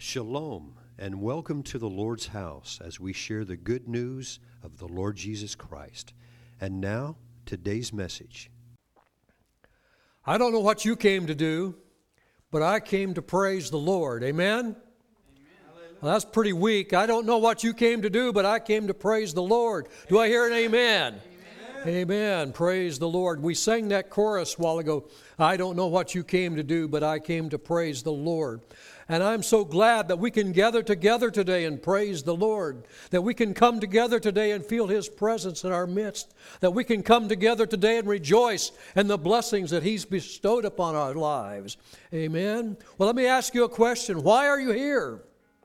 Shalom, and welcome to the Lord's house as we share the good news of the Lord Jesus Christ. And now, today's message. I don't know what you came to do, but I came to praise the Lord. Amen? Well, that's pretty weak. I don't know what you came to do, but I came to praise the Lord. Do I hear an amen? Amen. Praise the Lord. We sang that chorus a while ago. I don't know what you came to do, but I came to praise the Lord. And I'm so glad that we can gather together today and praise the Lord. That we can come together today and feel His presence in our midst. That we can come together today and rejoice in the blessings that He's bestowed upon our lives. Amen. Well, let me ask you a question. Why are you here?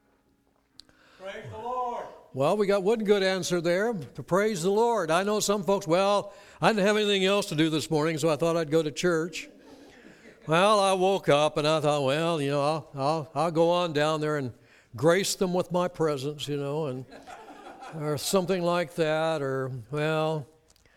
Praise the Lord. Well, we got one good answer there, to praise the Lord. I know some folks, well, I didn't have anything else to do this morning, so I thought I'd go to church. Well, I woke up and I thought, well, I'll go on down there and grace them with my presence, and or something like that, or, well,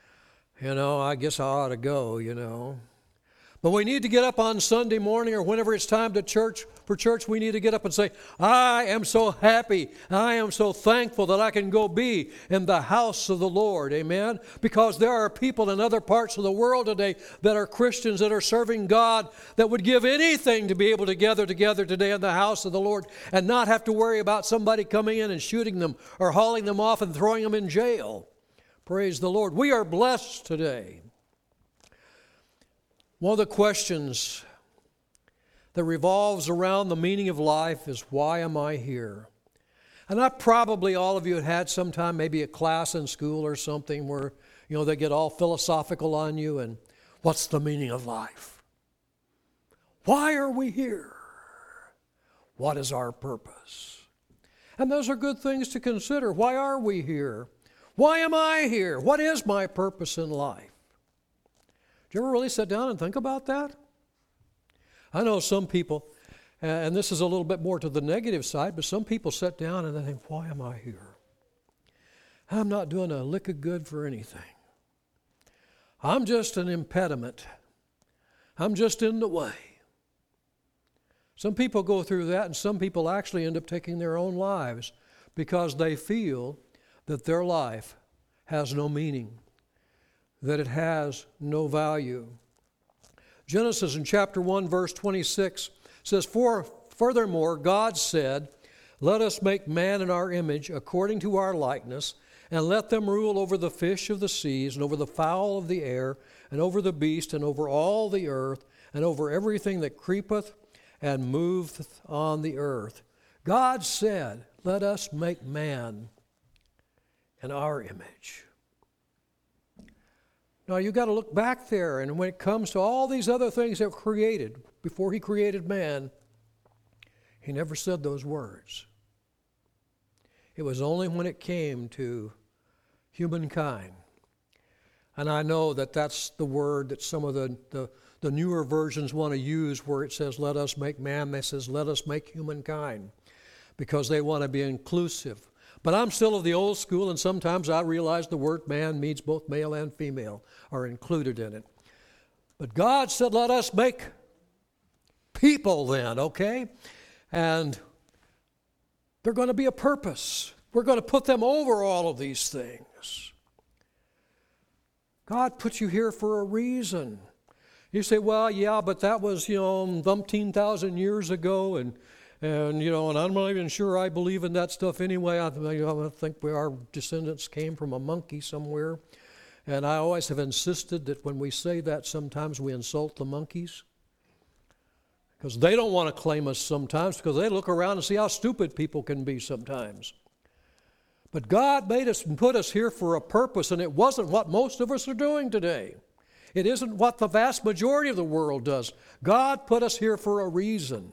I guess I ought to go, But we need to get up on Sunday morning or whenever it's time to church. For church, we need to get up and say, I am so happy. I am so thankful that I can go be in the house of the Lord. Amen? Because there are people in other parts of the world today that are Christians that are serving God that would give anything to be able to gather together today in the house of the Lord and not have to worry about somebody coming in and shooting them or hauling them off and throwing them in jail. Praise the Lord. We are blessed today. One of the questions that revolves around the meaning of life is, why am I here? And probably all of you had sometime maybe a class in school or something where, they get all philosophical on you and what's the meaning of life? Why are we here? What is our purpose? And those are good things to consider. Why are we here? Why am I here? What is my purpose in life? Did you ever really sit down and think about that? I know some people, and this is a little bit more to the negative side, but some people sit down and they think, why am I here? I'm not doing a lick of good for anything. I'm just an impediment. I'm just in the way. Some people go through that, and some people actually end up taking their own lives because they feel that their life has no meaning, that it has no value. Genesis in chapter 1, verse 26 says, Furthermore, God said, Let us make man in our image, according to our likeness, and let them rule over the fish of the seas, and over the fowl of the air, and over the beast, and over all the earth, and over everything that creepeth and moveth on the earth. God said, Let us make man in our image. Now, you've got to look back there, and when it comes to all these other things that were created, before He created man, He never said those words. It was only when it came to humankind. And I know that that's the word that some of the newer versions want to use, where it says, let us make man. They says, let us make humankind, because they want to be inclusive. But I'm still of the old school, and sometimes I realize the word man means both male and female are included in it. But God said, let us make people then, okay? And they're going to be a purpose. We're going to put them over all of these things. God put you here for a reason. You say, well, yeah, but that was, umpteen thousand years ago, and I'm not even sure I believe in that stuff anyway. I think our descendants came from a monkey somewhere. And I always have insisted that when we say that, sometimes we insult the monkeys. Because they don't want to claim us sometimes, because they look around and see how stupid people can be sometimes. But God made us and put us here for a purpose, and it wasn't what most of us are doing today. It isn't what the vast majority of the world does. God put us here for a reason.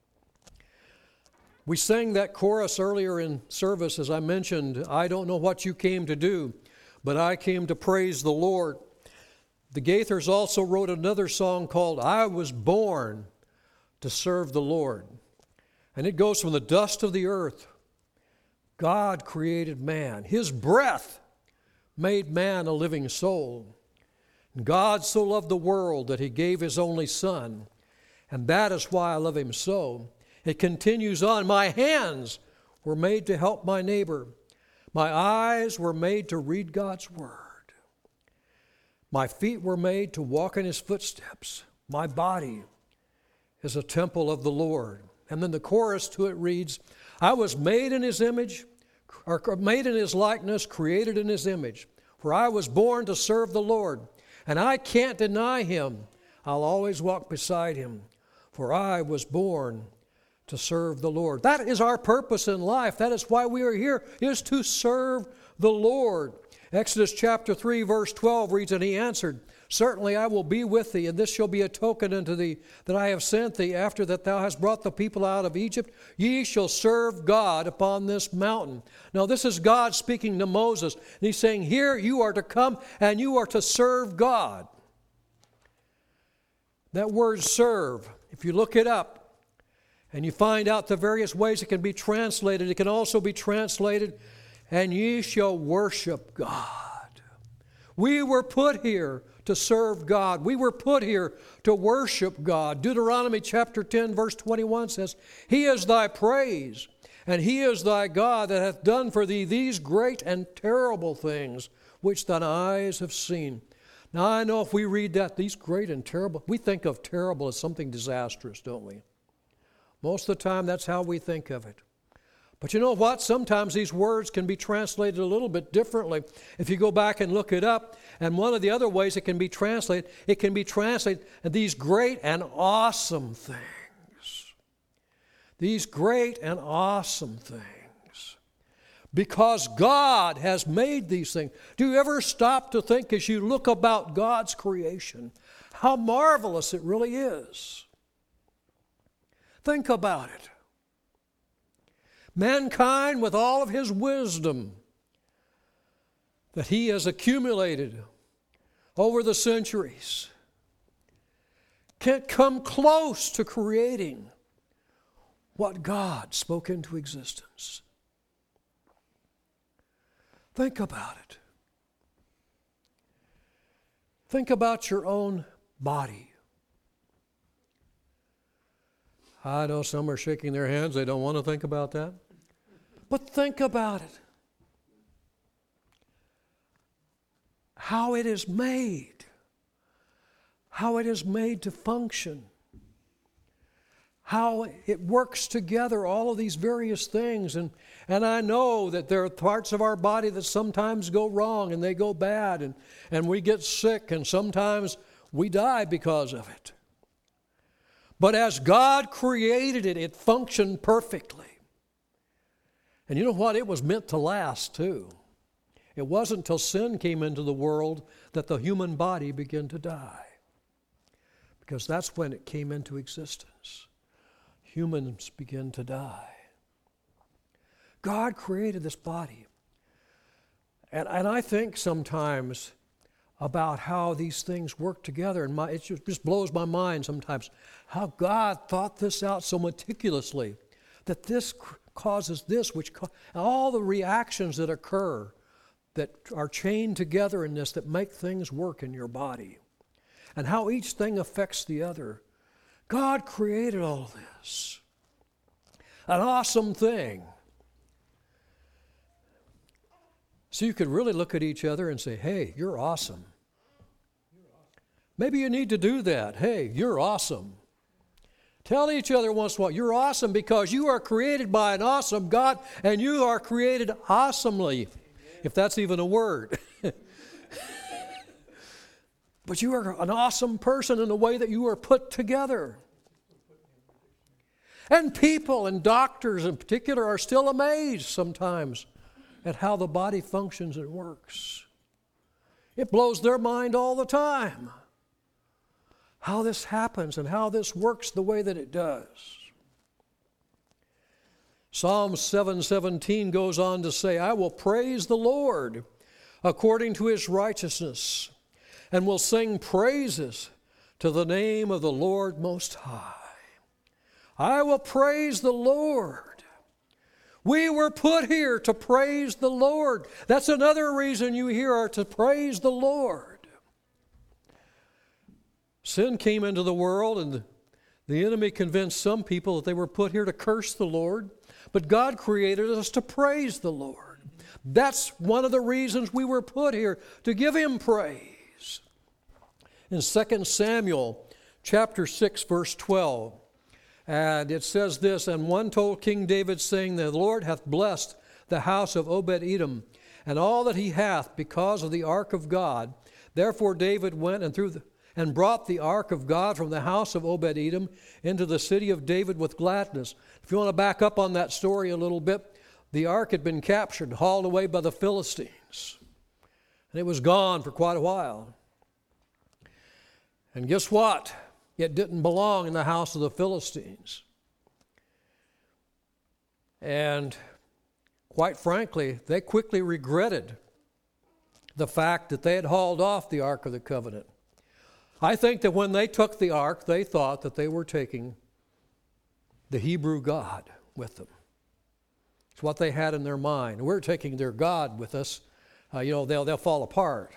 We sang that chorus earlier in service, as I mentioned, I don't know what you came to do, but I came to praise the Lord. The Gaithers also wrote another song called I Was Born to Serve the Lord. And it goes from the dust of the earth. God created man. His breath made man a living soul. And God so loved the world that He gave His only Son. And that is why I love Him so. It continues on. My hands were made to help my neighbor. My eyes were made to read God's word. My feet were made to walk in his footsteps. My body is a temple of the Lord. And then the chorus to it reads, I was made in his image, or made in his likeness, created in his image. For I was born to serve the Lord, and I can't deny him. I'll always walk beside him, for I was born to serve the Lord. That is our purpose in life. That is why we are here, is to serve the Lord. Exodus chapter 3, verse 12 reads, And he answered, Certainly I will be with thee, and this shall be a token unto thee that I have sent thee. After that thou hast brought the people out of Egypt, ye shall serve God upon this mountain. Now this is God speaking to Moses, and he's saying, here you are to come and you are to serve God. That word serve, if you look it up and you find out the various ways it can be translated, it can also be translated, and ye shall worship God. We were put here to serve God. We were put here to worship God. Deuteronomy chapter 10, verse 21 says, He is thy praise, and he is thy God that hath done for thee these great and terrible things which thine eyes have seen. Now I know if we read that, these great and terrible, we think of terrible as something disastrous, don't we? Most of the time that's how we think of it. But you know what? Sometimes these words can be translated a little bit differently. If you go back and look it up, and one of the other ways it can be translated these great and awesome things. These great and awesome things. Because God has made these things. Do you ever stop to think as you look about God's creation, how marvelous it really is? Think about it. Mankind, with all of his wisdom that he has accumulated over the centuries, can't come close to creating what God spoke into existence. Think about it. Think about your own body. I know some are shaking their heads. They don't want to think about that. But think about it. How it is made. How it is made to function. How it works together, all of these various things. And I know that there are parts of our body that sometimes go wrong and they go bad and we get sick and sometimes we die because of it. But as God created it, it functioned perfectly. And you know what? It was meant to last too. It wasn't until sin came into the world that the human body began to die. Because that's when it came into existence. Humans begin to die. God created this body. And I think sometimes about how these things work together. And it just blows my mind sometimes how God thought this out so meticulously, that this causes this, all the reactions that occur that are chained together in this that make things work in your body, and how each thing affects the other. God created all of this. An awesome thing. So you could really look at each other and say, hey, you're awesome. Maybe you need to do that. Hey, you're awesome. Tell each other once in a while, you're awesome because you are created by an awesome God and you are created awesomely, if that's even a word. But you are an awesome person in the way that you are put together. And people and doctors in particular are still amazed sometimes at how the body functions and works. It blows their mind all the time. How this happens and how this works the way that it does. Psalm 7:17 goes on to say, I will praise the Lord according to his righteousness, and will sing praises to the name of the Lord Most High. I will praise the Lord. We were put here to praise the Lord. That's another reason you here are to praise the Lord. Sin came into the world, and The enemy convinced some people that they were put here to curse the Lord, but God created us to praise the Lord. That's one of the reasons we were put here, to give Him praise. In 2 Samuel chapter 6, verse 12, and it says this, "And one told King David, saying, The Lord hath blessed the house of Obed-Edom, and all that he hath, because of the ark of God. Therefore David went and brought the ark of God from the house of Obed-Edom into the city of David with gladness." If you want to back up on that story a little bit, the ark had been captured, hauled away by the Philistines, and it was gone for quite a while. And guess what? It didn't belong in the house of the Philistines. And quite frankly, they quickly regretted the fact that they had hauled off the Ark of the Covenant. I think that when they took the ark, they thought that they were taking the Hebrew God with them. It's what they had in their mind. We're taking their God with us. They'll fall apart.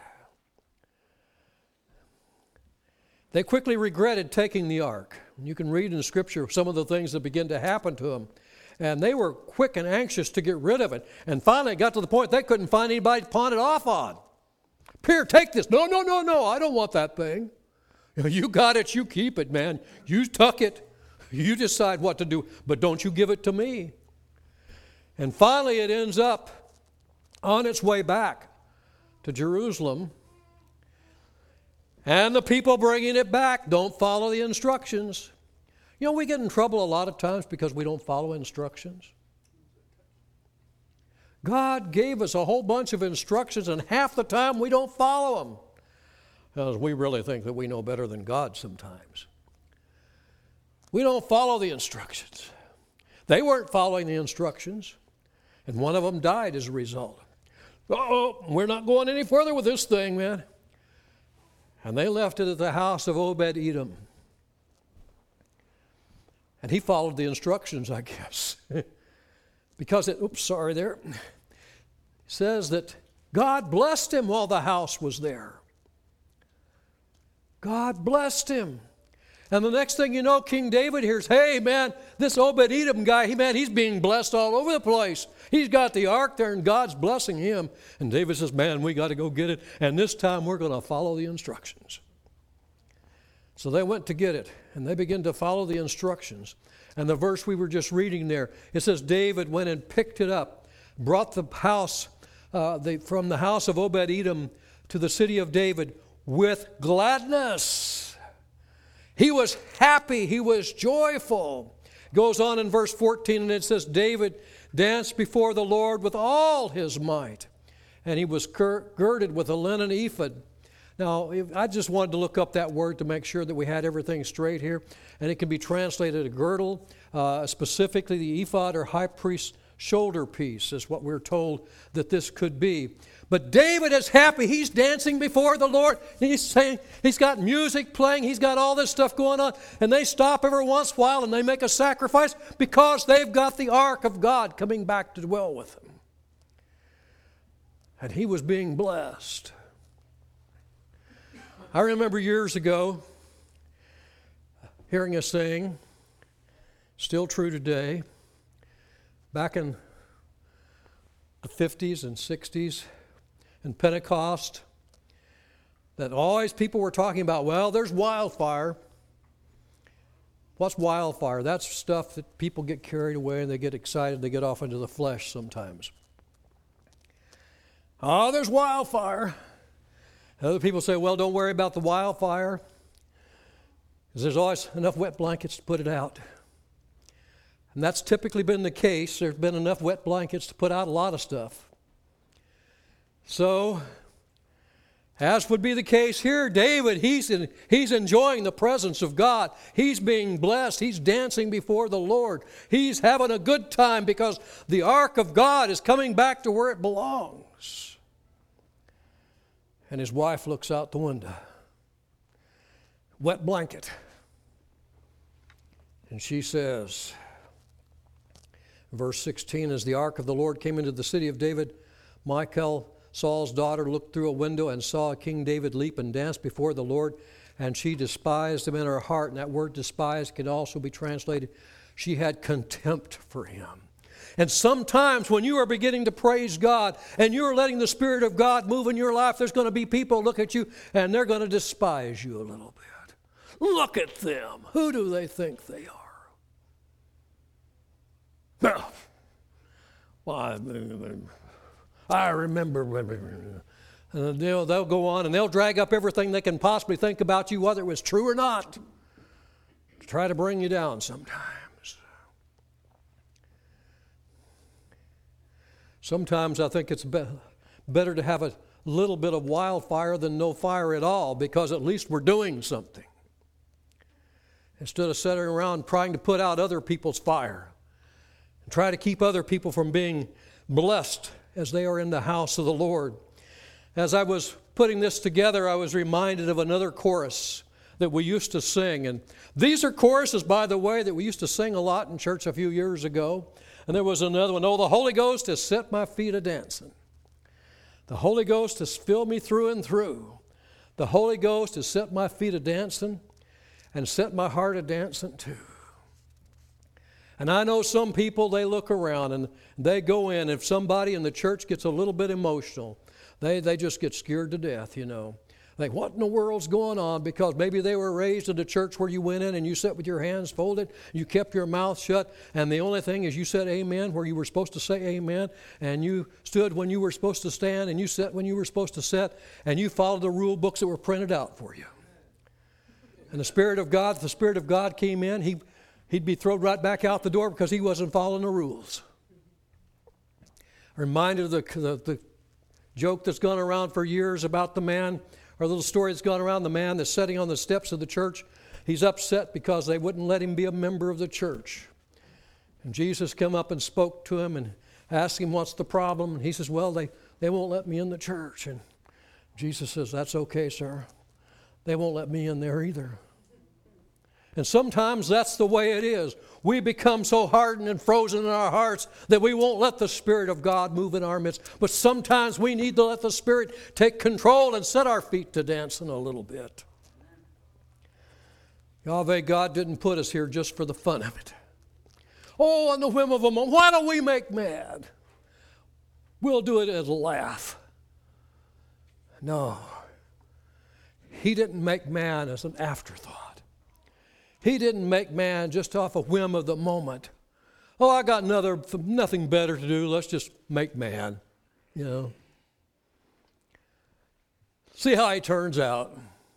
They quickly regretted taking the ark. You can read in Scripture some of the things that began to happen to them. And they were quick and anxious to get rid of it. And finally it got to the point they couldn't find anybody to pawn it off on. "Here, take this." No, I don't want that thing. You got it, you keep it, man. You tuck it. You decide what to do, but don't you give it to me. And finally it ends up on its way back to Jerusalem. And the people bringing it back don't follow the instructions. We get in trouble a lot of times because we don't follow instructions. God gave us a whole bunch of instructions, and half the time we don't follow them. Because we really think that we know better than God sometimes. We don't follow the instructions. They weren't following the instructions, and one of them died as a result. We're not going any further with this thing, man. And they left it at the house of Obed-Edom. And he followed the instructions, I guess. Because it says that God blessed him while the house was there. God blessed him. And the next thing you know, King David hears, "Hey, man, this Obed-Edom guy, he's being blessed all over the place. He's got the ark there, and God's blessing him." And David says, "Man, we got to go get it, and this time we're going to follow the instructions." So they went to get it, and they began to follow the instructions. And the verse we were just reading there, it says, David went and picked it up, brought the house from the house of Obed-Edom to the city of David with gladness. He was happy. He was joyful. Goes on in verse 14, and it says, David danced before the Lord with all his might, and he was girded with a linen ephod. Now, I just wanted to look up that word to make sure that we had everything straight here, and it can be translated a girdle, specifically the ephod or high priest's shoulder piece is what we're told that this could be. But David is happy. He's dancing before the Lord. He's saying, he's got music playing. He's got all this stuff going on. And they stop every once in a while and they make a sacrifice because they've got the ark of God coming back to dwell with them. And he was being blessed. I remember years ago hearing a saying, still true today, back in the 50s and 60s, in Pentecost, that always people were talking about, well, there's wildfire. What's wildfire? That's stuff that people get carried away and they get excited, they get off into the flesh sometimes. Oh, there's wildfire. Other people say, well, don't worry about the wildfire, because there's always enough wet blankets to put it out. And that's typically been the case. There's been enough wet blankets to put out a lot of stuff. So, as would be the case here, David, he's enjoying the presence of God. He's being blessed. He's dancing before the Lord. He's having a good time because the ark of God is coming back to where it belongs. And his wife looks out the window. Wet blanket. And she says, verse 16, as the ark of the Lord came into the city of David, Michal, Saul's daughter, looked through a window and saw King David leap and dance before the Lord. and she despised him in her heart. And that word despise can also be translated, she had contempt for him. And sometimes when you are beginning to praise God and you're letting the Spirit of God move in your life, there's going to be people look at you and they're going to despise you a little bit. Look at them. Who do they think they are? Well, I remember. And they'll go on and they'll drag up everything they can possibly think about you, whether it was true or not, to try to bring you down sometimes. Sometimes I think it's better to have a little bit of wildfire than no fire at all, because at least we're doing something, instead of sitting around trying to put out other people's fire and try to keep other people from being blessed as they are in the house of the Lord. As I was putting this together, I was reminded of another chorus that we used to sing. And these are choruses, by the way, that we used to sing a lot in church a few years ago. And there was another one. Oh, the Holy Ghost has set my feet a-dancing. The Holy Ghost has filled me through and through. The Holy Ghost has set my feet a-dancing and set my heart a-dancing too. And I know some people, they look around and they go in. If somebody in the church gets a little bit emotional, they just get scared to death, you know. Like, what in the world's going on? Because maybe they were raised in the church where you went in and you sat with your hands folded, you kept your mouth shut, and the only thing is you said amen where you were supposed to say amen, and you stood when you were supposed to stand, and you sat when you were supposed to sit, and you followed the rule books that were printed out for you. And the Spirit of God, if the Spirit of God came in, he'd be thrown right back out the door because he wasn't following the rules. Reminded of the joke that's gone around for years about the man, or a little story that's gone around, the man that's sitting on the steps of the church. He's upset because they wouldn't let him be a member of the church. And Jesus came up and spoke to him and asked him, what's the problem? And he says, well, they won't let me in the church. And Jesus says, that's okay, sir. They won't let me in there either. And sometimes that's the way it is. We become so hardened and frozen in our hearts that we won't let the Spirit of God move in our midst. But sometimes we need to let the Spirit take control and set our feet to dancing a little bit. Yahweh God didn't put us here just for the fun of it. Oh, on the whim of a moment, why don't we make mad? We'll do it as a laugh. No. He didn't make man as an afterthought. He didn't make man just off a whim of the moment. Oh, I got nothing better to do. Let's just make man, you know. See how he turns out.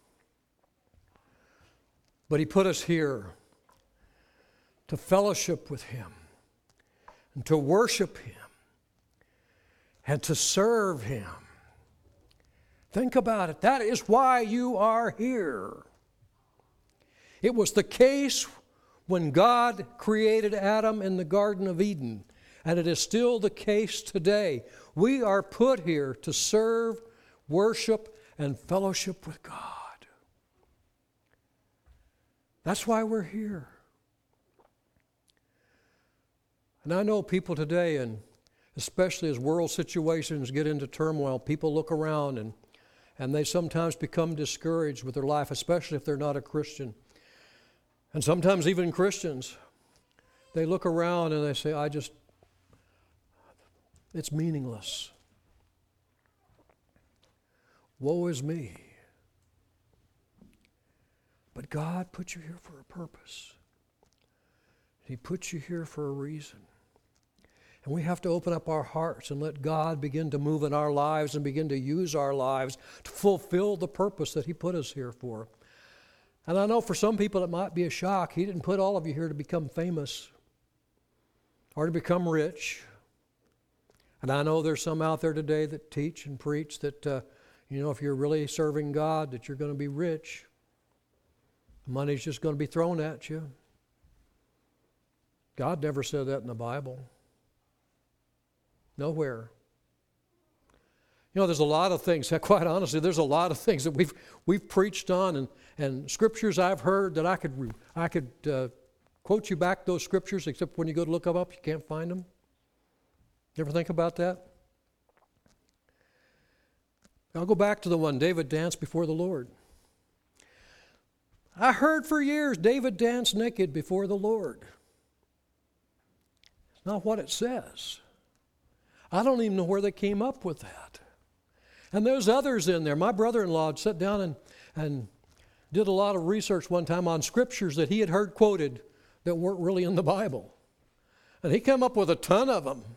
But he put us here to fellowship with him and to worship him and to serve him. Think about it. That is why you are here. It was the case when God created Adam in the Garden of Eden, and it is still the case today. We are put here to serve, worship, and fellowship with God. That's why we're here. And I know people today, and especially as world situations get into turmoil, people look around and they sometimes become discouraged with their life, especially if they're not a Christian. And sometimes even Christians, they look around and they say, it's meaningless. Woe is me. But God put you here for a purpose. He put you here for a reason. And we have to open up our hearts and let God begin to move in our lives and begin to use our lives to fulfill the purpose that he put us here for. And I know for some people it might be a shock. He didn't put all of you here to become famous or to become rich. And I know there's some out there today that teach and preach that, if you're really serving God, that you're going to be rich. Money's just going to be thrown at you. God never said that in the Bible. Nowhere. There's a lot of things, quite honestly, there's a lot of things that we've preached on and scriptures I've heard that I could quote you back those scriptures, except when you go to look them up, you can't find them. You ever think about that? I'll go back to the one, David danced before the Lord. I heard for years David danced naked before the Lord. It's not what it says. I don't even know where they came up with that. And there's others in there. My brother-in-law sat down and did a lot of research one time on scriptures that he had heard quoted that weren't really in the Bible. And he came up with a ton of them.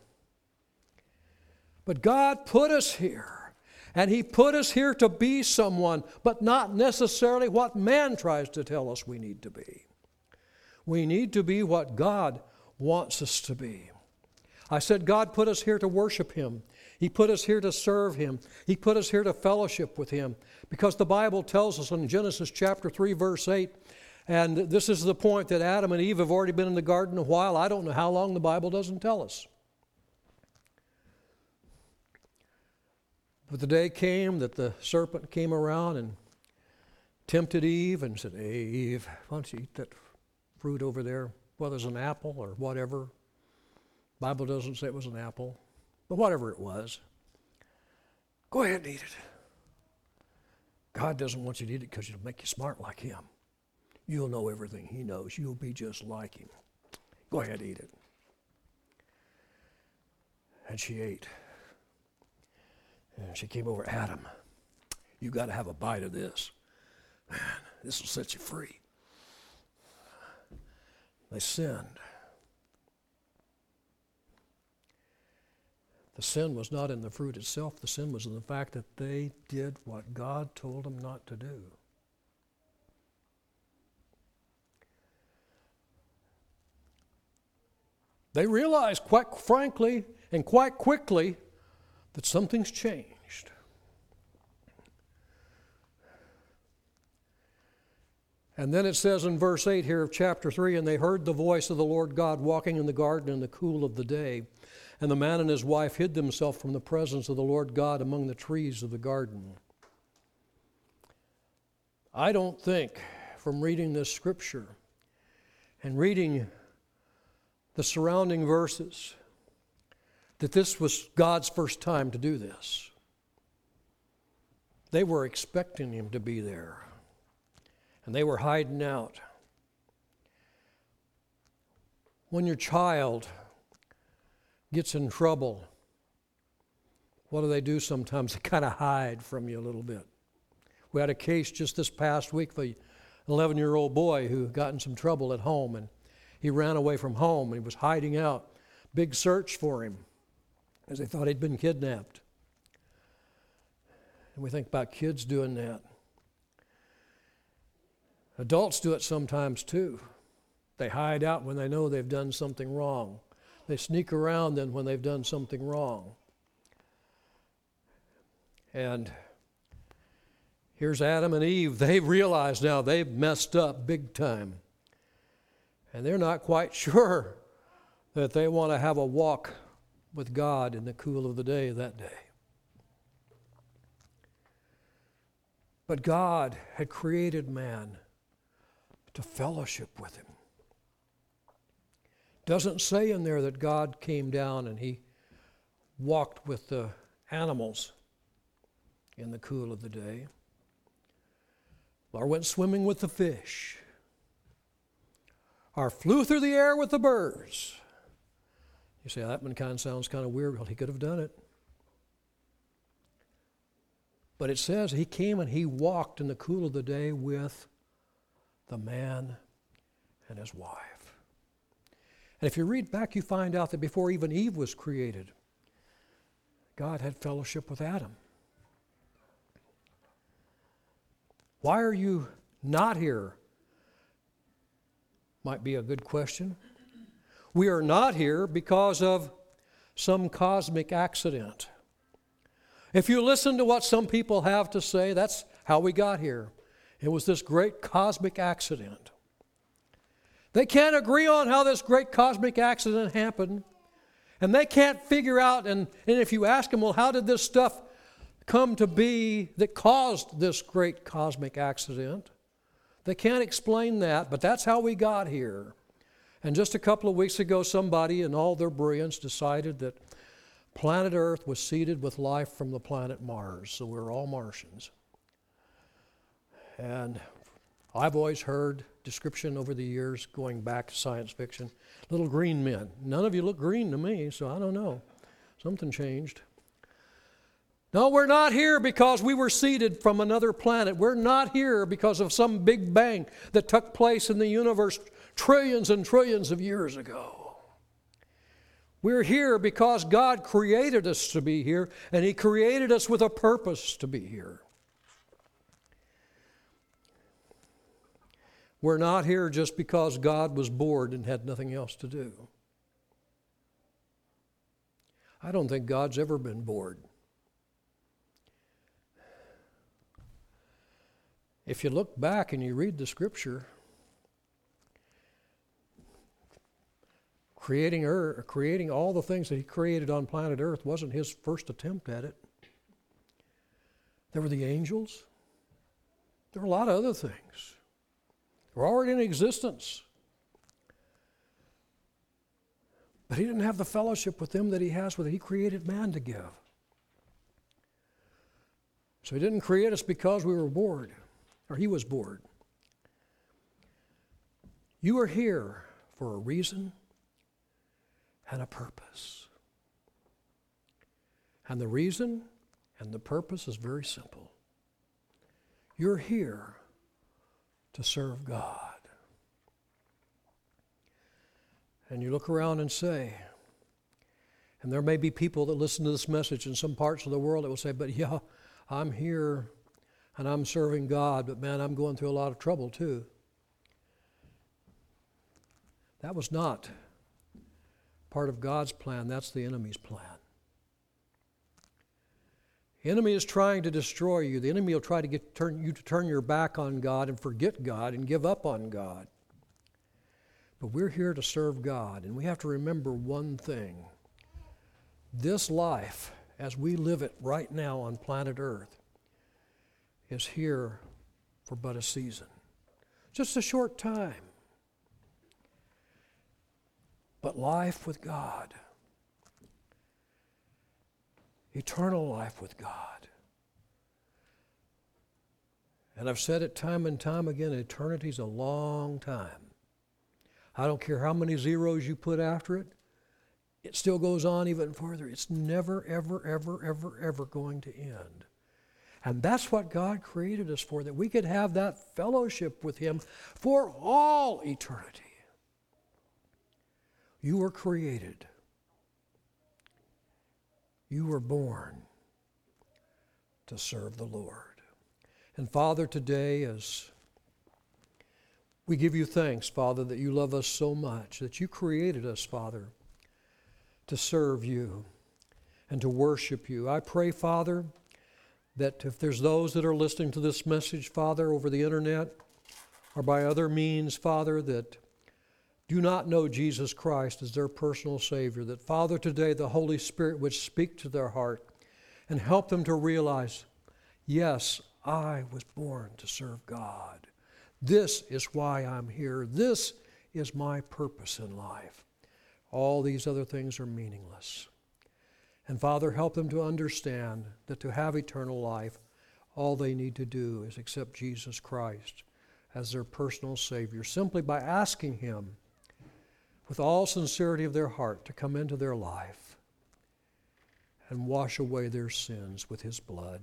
But God put us here. And He put us here to be someone, but not necessarily what man tries to tell us we need to be. We need to be what God wants us to be. I said God put us here to worship Him. He put us here to serve Him. He put us here to fellowship with Him. Because the Bible tells us in Genesis chapter 3, verse 8, and this is the point that Adam and Eve have already been in the garden a while. I don't know how long, the Bible doesn't tell us. But the day came that the serpent came around and tempted Eve and said, "Hey, Eve, why don't you eat that fruit over there? Whether it's an apple or whatever. The Bible doesn't say it was an apple, but whatever it was, go ahead and eat it. God doesn't want you to eat it because it'll make you smart like Him. You'll know everything He knows. You'll be just like Him. Go ahead and eat it." And she ate. And she came over, "Adam, you got to have a bite of this. Man, this will set you free." They sinned. The sin was not in the fruit itself. The sin was in the fact that they did what God told them not to do. They realized, quite frankly and quite quickly, that something's changed. And then it says in verse 8 here of chapter 3, "And they heard the voice of the Lord God walking in the garden in the cool of the day. And the man and his wife hid themselves from the presence of the Lord God among the trees of the garden." I don't think, from reading this scripture and reading the surrounding verses, that this was God's first time to do this. They were expecting Him to be there, and they were hiding out. When your child gets in trouble, what do sometimes? They kind of hide from you a little bit. We had a case just this past week of an 11-year-old boy who got in some trouble at home, and he ran away from home, and he was hiding out. Big search for him, as they thought he'd been kidnapped. And we think about kids doing that. Adults do it sometimes too. They hide out when they know they've done something wrong. They sneak around then when they've done something wrong. And here's Adam and Eve. They realize now they've messed up big time. And they're not quite sure that they want to have a walk with God in the cool of the day that day. But God had created man to fellowship with Him. Doesn't say in there that God came down and He walked with the animals in the cool of the day, or went swimming with the fish, or flew through the air with the birds. You say, that one kind of sounds kind of weird. Well, He could have done it. But it says He came and He walked in the cool of the day with the man and his wife. And if you read back, you find out that before even Eve was created, God had fellowship with Adam. Why are you not here? Might be a good question. We are not here because of some cosmic accident. If you listen to what some people have to say, that's how we got here. It was this great cosmic accident. They can't agree on how this great cosmic accident happened. And they can't figure out, and if you ask them, well, how did this stuff come to be that caused this great cosmic accident? They can't explain that, but that's how we got here. And just a couple of weeks ago, somebody in all their brilliance decided that planet Earth was seeded with life from the planet Mars, so we're all Martians. And I've always heard description over the years, going back to science fiction, little green men. None of you look green to me, so I don't know. Something changed. No, we're not here because we were seeded from another planet. We're not here because of some big bang that took place in the universe trillions and trillions of years ago. We're here because God created us to be here, and He created us with a purpose to be here. We're not here just because God was bored and had nothing else to do. I don't think God's ever been bored. If you look back and you read the Scripture, creating all the things that He created on planet Earth wasn't His first attempt at it. There were the angels. There were a lot of other things. They were already in existence. But He didn't have the fellowship with them that He has with it. He created man to give. So He didn't create us because we were bored, or He was bored. You are here for a reason and a purpose. And the reason and the purpose is very simple. You're here to serve God. And you look around and say, and there may be people that listen to this message in some parts of the world that will say, but yeah, I'm here and I'm serving God, but man, I'm going through a lot of trouble too. That was not part of God's plan. That's the enemy's plan. The enemy is trying to destroy you. The enemy will try to turn you to turn your back on God and forget God and give up on God. But we're here to serve God, and we have to remember one thing. This life, as we live it right now on planet Earth, is here for but a season. Just a short time. But life with God, eternal life with God. And I've said it time and time again, eternity's a long time. I don't care how many zeros you put after it, it still goes on even further. It's never, ever, ever, ever, ever going to end. And that's what God created us for, that we could have that fellowship with Him for all eternity. You were created. You were born to serve the Lord. And Father, today as we give You thanks, Father, that You love us so much, that You created us, Father, to serve You and to worship You. I pray, Father, that if there's those that are listening to this message, Father, over the internet or by other means, Father, that do not know Jesus Christ as their personal Savior, that, Father, today the Holy Spirit would speak to their heart and help them to realize, yes, I was born to serve God. This is why I'm here. This is my purpose in life. All these other things are meaningless. And Father, help them to understand that to have eternal life, all they need to do is accept Jesus Christ as their personal Savior, simply by asking Him with all sincerity of their heart to come into their life and wash away their sins with His blood.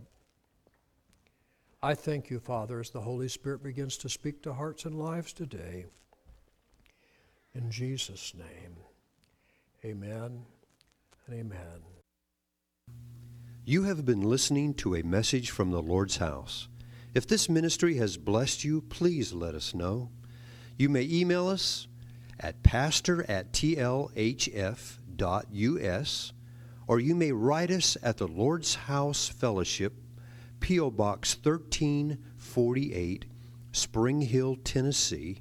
I thank You, Father, as the Holy Spirit begins to speak to hearts and lives today. In Jesus' name, amen and amen. You have been listening to a message from the Lord's house. If this ministry has blessed you, please let us know. You may email us at pastor@tlhf.us, or you may write us at the Lord's House Fellowship, P.O. Box 1348, Spring Hill, Tennessee,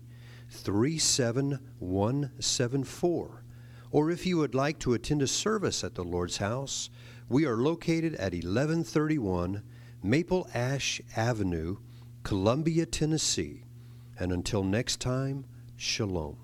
37174. Or if you would like to attend a service at the Lord's House, we are located at 1131 Maple Ash Avenue, Columbia, Tennessee. And until next time, shalom.